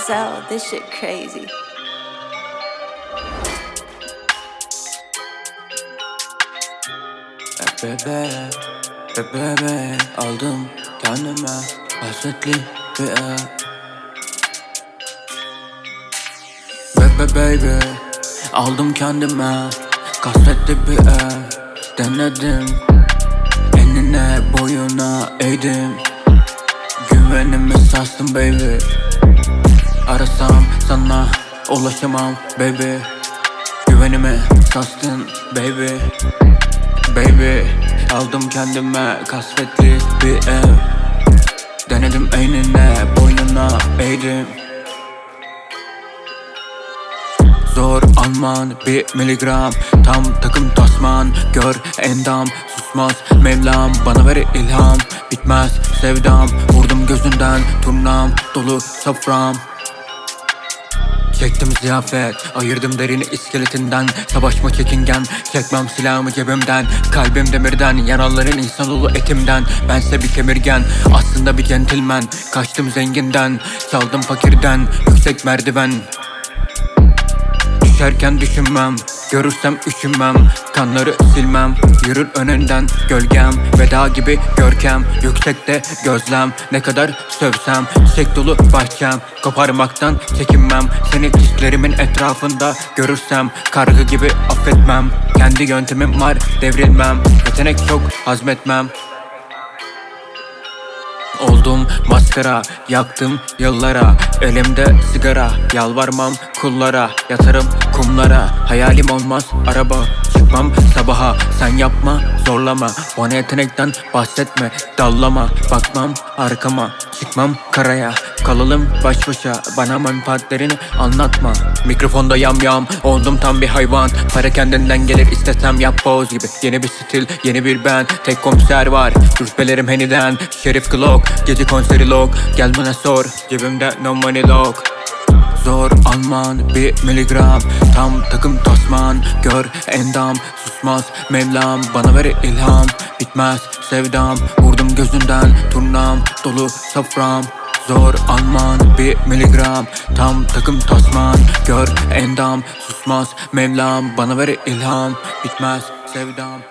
So this shit crazy. Bebe aldım kendime hasretli bir ev. Baby aldım kendime kasvetli bir ev. Denedim enine boyuna eğdim. Güvenimi sarstım baby. Arasam sana ulaşamam baby. Güvenimi sarstın baby. Aldım kendime kasvetli bir ev. Denedim enine boynuna eğdim. Zor alman bir miligram. Tam takım tasman. Gör endam susmaz Mevlam. Bana ver ilham. Bitmez sevdam. Vurdum gözünden turnam. Dolu sofram. Çektim ziyafet, ayırdım derini iskeletinden. Savaşma çekingen, çekmem silahımı cebimden. Kalbim demirden, yaraların insanoğlu etimden. Bense bir kemirgen, aslında bir centilmen. Kaçtım zenginden, çaldım fakirden. Yüksek merdiven. Düşerken düşünmem, görürsem üşümem. Kanları silmem, yürür önünden gölgem. Veda gibi görkem, yüksekte gözlem. Ne kadar sövsem, çiçek dolu bahçem. Koparmaktan çekinmem, seni dislerimin etrafında görürsem. Kargı gibi affetmem, kendi yöntemim var devrilmem. Yetenek çok hazmetmem. Oldum maskara, yaktım yıllara. Elimde sigara, yalvarmam kullara. Yatarım kumlara, hayalim olmaz araba. Çıkmam sabaha, sen yapma zorlama. Bana yetenekten bahsetme, dallama. Bakmam arkama, çıkmam karaya. Kalalım baş başa, bana menfaatlerini anlatma. Mikrofonda yam oldum tam bir hayvan. Para kendinden gelir, istesem yap boz gibi. Yeni bir stil, yeni bir band. Tek komiser var, rütbelerim heniden. Şerif Glock, gece konseri log. Gel bana sor, cebimde no money lock. Zor alman bir miligram. Tam takım tasman. Gör endam susmaz Mevlam. Bana ver ilham. Bitmez sevdam. Vurdum gözünden turnam. Dolu sofram. Zor alman bir miligram. Tam takım tasman. Gör endam susmaz Mevlam. Bana ver ilham. Bitmez sevdam.